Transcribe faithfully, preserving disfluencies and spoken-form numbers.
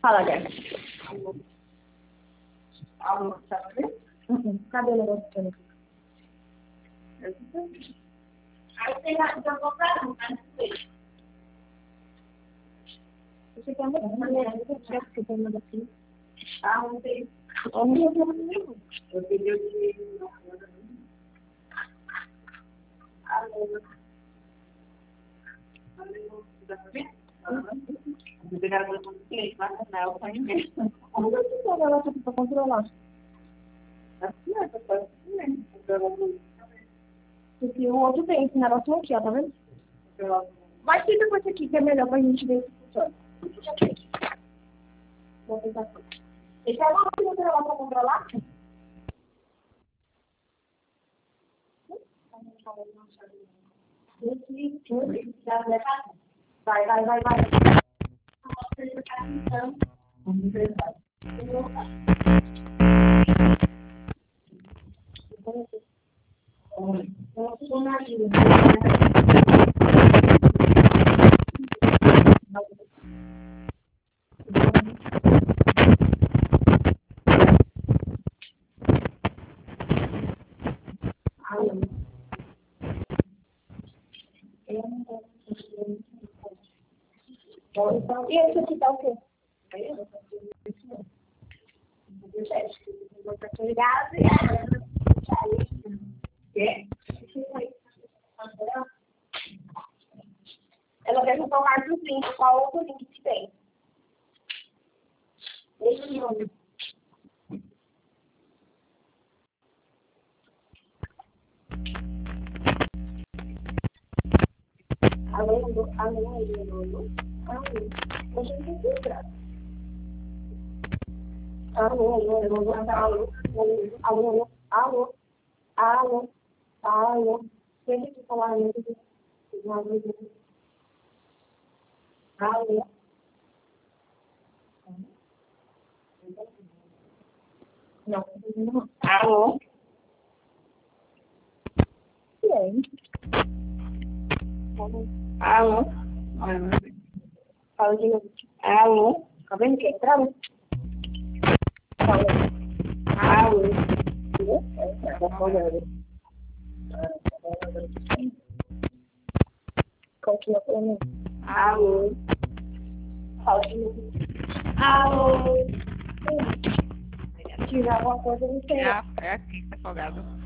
Fala, Guerra. Alô, tá vendo? Uhum. Cadê o negócio que eu não fico? Aí você já já vou pra um, mas não sei. Você quer mudar, né? Eu quero que você manda assim. Ah, não sei. Eu não sei nenhum. Eu pedi o dinheiro. Alô. Alô, tá vendo? Obrigada por você, vai dar o painel. Como você tem ela aqui para controlar? Assim é, você pode assim, porque o outro tem esse negócio aqui, ó, tá vendo? Vai ser depois aqui, que é melhor pra gente ver se funciona. Vou tentar aqui. Esse é uma coisa lá pra controlar? Vai, vai, vai, vai. Vamos ver. E esse aqui tá o quê? Ela perguntou mais pro link, qual outro link que tem? Esse nome. Alô, alô, alô, alô, alô, a gente encontra. Alô, alô, alô, alô, alô, alô, alô, alô, tem que falar muito de alô. Não, não. Alô. Sim. Alô. Fala de novo. Alô. Tá vendo que é entrada? Alô. Alô. Continua falando. Alô. Fala de novo. Alô. Se tiver alguma coisa, não sei. É, é aqui, tá folgado.